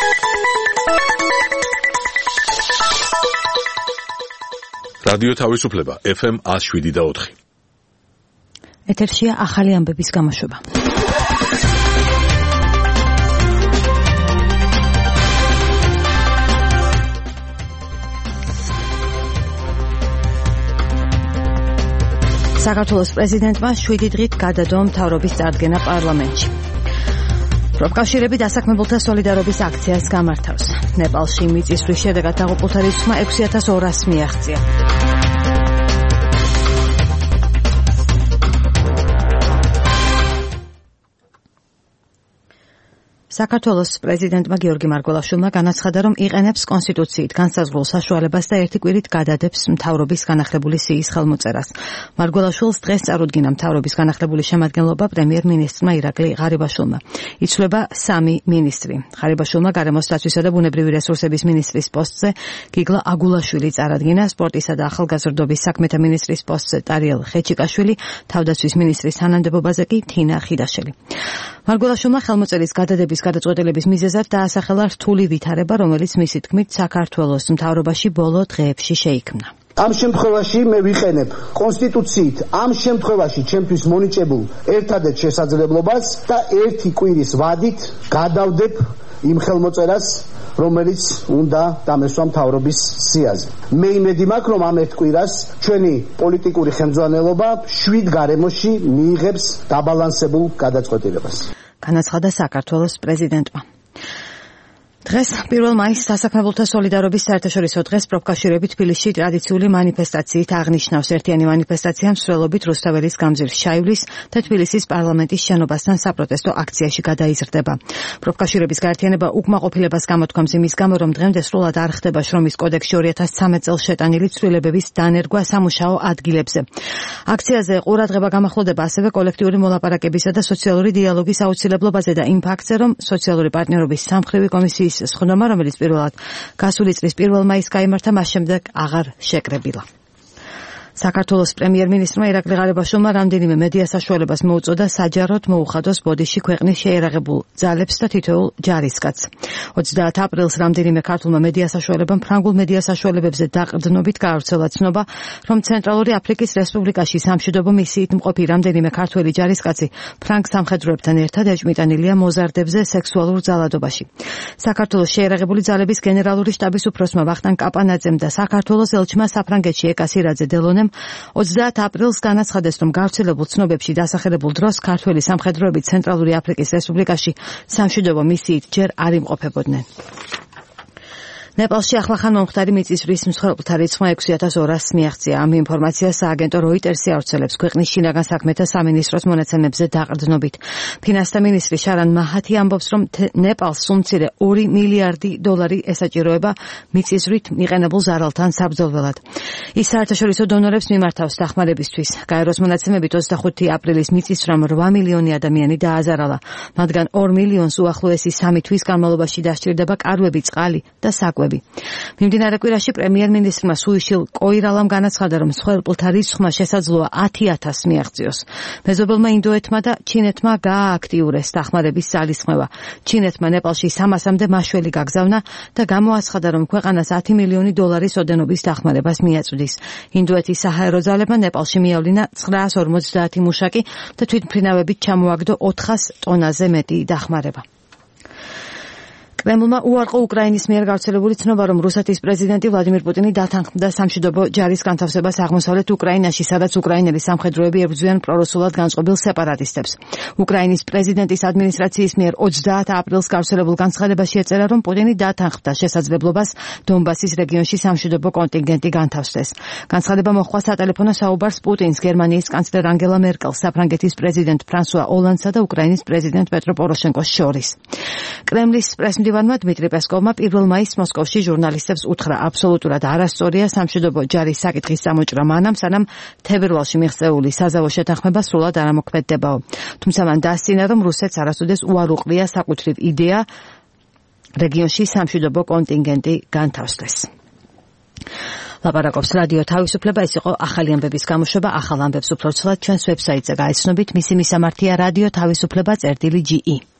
რადიო თავისუფლება FM 107.4. ეთერშია ახალი ამბების გამოშვება. საქართველოს პრეზიდენტმა 7 დღით გადადო მთავრობის წარდგენა პარლამენტში. პროფკავშირები დასაქმებულთა სოლიდარობის აქციას გამართავს. ნეპალში მიწისძვრის შედეგად დაღუპულთა რიცხვმა 6200 მიაღწია. საქართველოს პრეზიდენტმა გიორგი მარგველაშვილმა განაცხადა, რომ იყენებს კონსტიტუციით განსაზღვრულ საშუალებას და ერთი კვირით გადადებს მთავრობის განახლებული სიის ხელმოწერას. მარგველაშვილს დღეს წარუდგინა მთავრობის განახლებული შემადგენლობა პრემიერ-მინისტრმა ირაკლი ღარიბაშვილმა. იცვლება 3 მინისტრი. ღარიბაშვილმა გარემოს დაცვისა და ბუნებრივი რესურსების მინისტრის პოსტზე გიგლა აგულაშვილი წარადგინა, სპორტისა და ახალგაზრდობის საქმეთა მინისტრის პოსტზე ტარიელ ხეჩიკაშვილი, თავდაცვის მინისტრის თანამდებობაზე კი თინა ხიდაშელი. მარგველაშვილმა ხელმოწერის გადადების გადაწყვეტილების მიზეზად დაასახელა რთული ვითარება, რომელიც მისი თქმით საქართველოს მთავრობაში ბოლო დღეებში შეიქმნა. ამ შემთხვევაში მე ვიყენებ კონსტიტუციით ამ შემთხვევაში ჩემთვის მონიჭებულ ერთადერთ შესაძლებლობას და ერთი კვირის ვადით გადავდებ იმ ხელმოწერას, რომელიც უნდა დამესვა მთავრობის სიაზე. მე იმედი მაქვს, რომ ამ ერთ კვირას ჩვენი პოლიტიკური ხელმძღვანელობა 7 გარემოში მიიღებს დაბალანსებულ გადაწყვეტილებას. განაცხადა საქართველოს პრეზიდენტმა. დღეს 1 მაისს დასაქმებულთა სოლიდარობის საერთაშორისო დღეს პროფკავშირები თბილისში ტრადიციული მანიფესტაციით აღნიშნავს. ერთიანი მანიფესტაცია მსვლელობით რუსთაველის გამზირს ჩაივლის და თბილისის პარლამენტის შენობასთან საპროტესტო აქციაში გადაიზრდება. პროფკავშირების გაერთიანება უკმაყოფილებას გამოთქვამს იმის გამო, რომ დღემდე სრულად არ ხდება შრომის კოდექსში 2013 წელს შეტანილი ცვლილებების დანერგვა სამუშაო ადგილებზე. აქციაზე ყურადღება გამახვილდება ასევე კოლექტიური მოლაპარაკებისა და სოციალური დიალოგის აუცილებლობაზე და იმ ფაქტზე, რომ სოციალური პარტნიორობის სამმხრივი კომისიის სხდომა, რომელიც პირველად გასული წლის 1 მაისს გაიმართა, მას შემდეგ აღარ შეკრებილა. საქართველოს პრემიერ-მინისტრმა ირაკლი ღარიბაშვილმა რამდენიმე მედია საშუალებას მოუწოდა საჯაროდ მოუხადოს ბოდიში ქვეყნის შეერაღებულ ძალებს და თითოეულ ჯარისკაცს. 30 აპრილს რამდენიმე ქართულმა მედია საშუალებამ ფრანგულ მედია საშუალებებზე დაყრდნობით გაავრცელა ცნობა, რომ ცენტრალური აფრიკის რესპუბლიკაში სამშვიდობო მისიით მყოფი რამდენიმე ქართველი ჯარისკაცი ფრანგ სამხედროებთან ერთად ეჭმიტანილია მოზარდებზე სექსუალურ ძალადობაში. საქართველოს შეერაღებული ძალების გენერალური შტაბის უფროსმა ვახტანგ კაპანაძემ და საქართველოს ელჩმა საფრანგეთში ეკა სირაძე დელონემ 30 აპრილს განაცხადეს, რომ გავრცელებულ ცნობებში დასახელებულ დროს ქართველი სამხედროები ცენტრალური აფრიკის რესპუბლიკაში სამშვიდობო მისიით ჯერ არ იმყოფებოდნენ. ნეპალში ახლახან მომხდარი მიწისძვრის მსხვერპლთა რიცხვმა 6200 მიაღწია. ამ ინფორმაციას სააგენტო როიტერსი ავრცელებს ქვეყნის შინაგან საქმეთა სამინისტროს მონაცემებზე დაყრდნობით. ფინანსთა მინისტრი შარან მაჰათი ამბობს, რომ ნეპალს სულ მცირე 2 მილიარდი დოლარი ესაჭიროება მიწისძვრით მიყენებულ ზარალთან საბრძოლველად. ის საერთაშორისო დონორებს მიმართავს დახმარებისთვის. გაეროს მონაცემებით 25 აპრილის მიწისძვრამ 8 მილიონი ადამიანი დააზარალა. მათგან 2 მილიონს უახლოესი 3 თვის განმავლობაში დასჭირდება კარვები, წყალი და საკვები. მიმდინარე კვირაში პრემიერ-მინისტრმა სუიშილ კოირალამ განაცხადა, რომ მსხვერპლთა რიცხვმა შესაძლოა 10000 მიაღწიოს. მეზობელმა ინდოეთმა და ჩინეთმა გაააქტიურეს დახმარების ძალისხმევა. ჩინეთმა ნეპალში 300-მდე მაშველი გაგზავნა და გამოაცხადა, რომ ქვეყანას 10 მილიონი დოლარის ოდენობის დახმარებას მიაწვდის. ინდოეთის საჰაერო ძალებმა ნეპალში მიავლინა 950 მუშაკი და თვითმფრინავებით ჩამოაგდო 400 ტონაზე მეტი დახმარება. კრემლმა უარყო უკრაინის მიერ გავრცელებული ცნობა, რომ რუსეთის პრეზიდენტი ვლადიმირ პუტინი დათანხმდა სამშვიდობო ჯარის განთავსებას აღმოსავლეთ უკრაინაში, სადაც უკრაინელი სამხედროები ებრძვიან პრორუსულად განწყობილ სეპარატისტებს. უკრაინის პრეზიდენტის ადმინისტრაციის მიერ 30 აპრილს გავრცელებულ განცხადებაში ეწერა, რომ პუტინი დათანხმდა შესაძლებლობას დონბასის რეგიონში სამშვიდობო კონტინგენტი განთავსდეს. განცხადება მოჰყვა სატელეფონო საუბარს პუტინს, გერმანიის კანცლერ ანგელა მერკელს, საფრანგეთის პრეზიდენტ ფრანსუა ოლანდსა და უკრაინის პრეზიდენტ პეტრო პოროშენკოს შორის. კრემლის მდივანმა დმიტრი პესკოვმა 1 მაისს მოსკოვში ჟურნალისტებს უთხრა, აბსოლუტურად არასწორია სამშვიდობო ჯარის საკითხის წამოჭრა მანამ, სანამ თებერვალში მიღწეული საზავო შეთანხმება სრულად არ ამოქმედდებაო. თუმცა მან დაასწინა, რომ რუსეთს არასოდეს უარ უყრია საკუთრივ იდეა რეგიონში სამშვიდობო კონტინგენტი განთავსდეს. ლაპარაკობს რადიო თავისუფლება. ეს იყო ახალი ამბების გამოშვება. ახალ ამბებს უფრო ცვლად ჩვენს ვებსაიტზე გაიცნობით. მისი მისამართია რადიო თავისუფლება.ge.